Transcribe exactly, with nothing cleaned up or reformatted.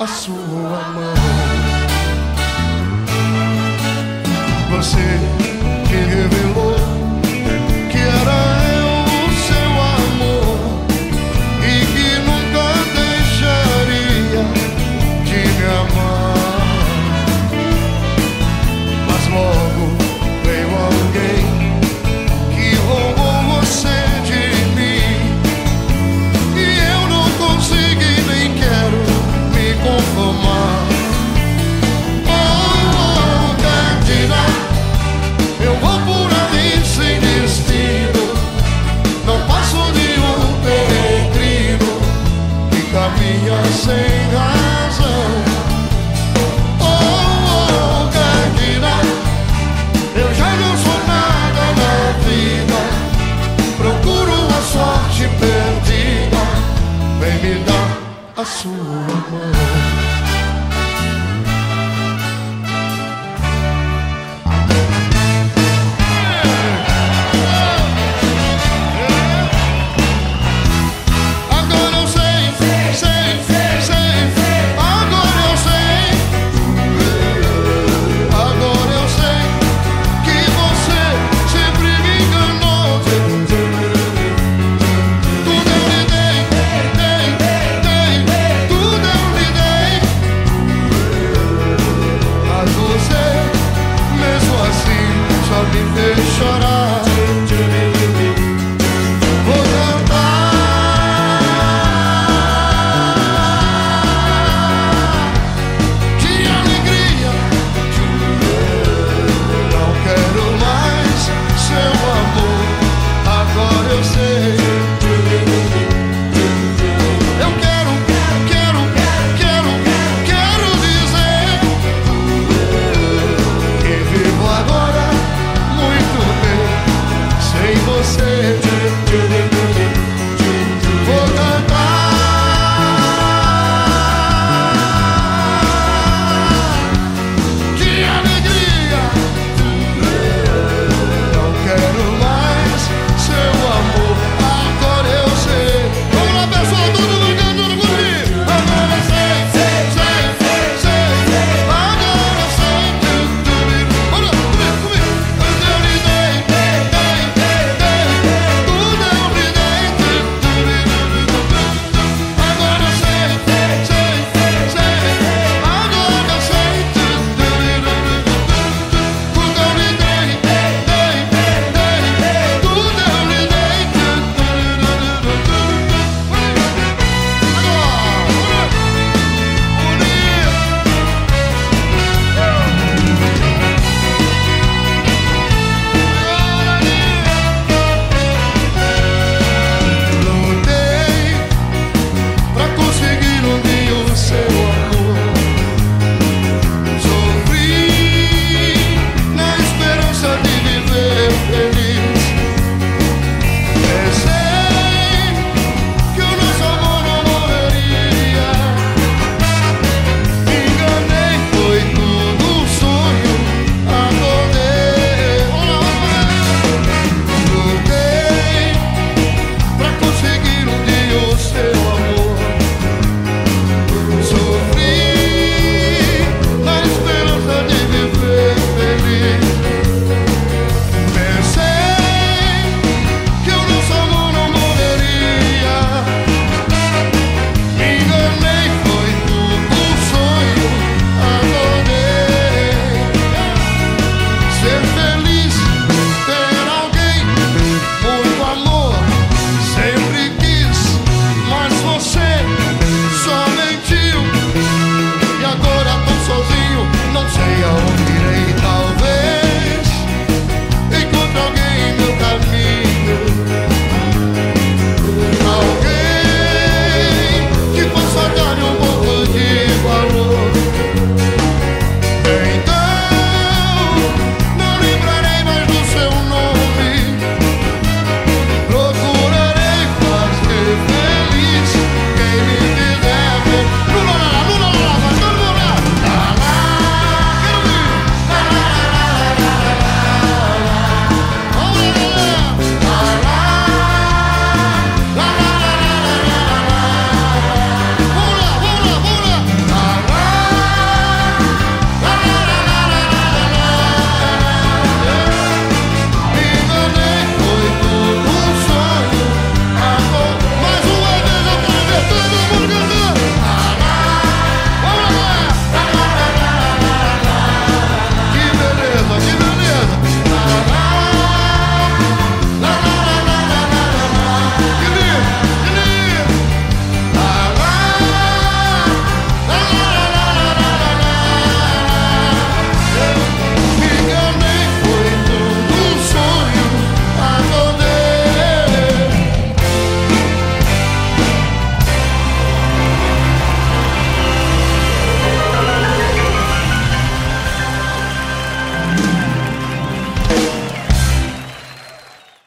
a sua mão. Você que revelou que era eu o seu amor e que nunca deixaria de me amar. Mas logo veio alguém que roubou você de mim e eu não consegui nem quero me conformar. Eu vou por aí sem destino, não passo de um peregrino que caminha sem razão. Oh, oh, Candida, eu já não sou nada na vida, procuro a sorte perdida, vem me dar a sua mão.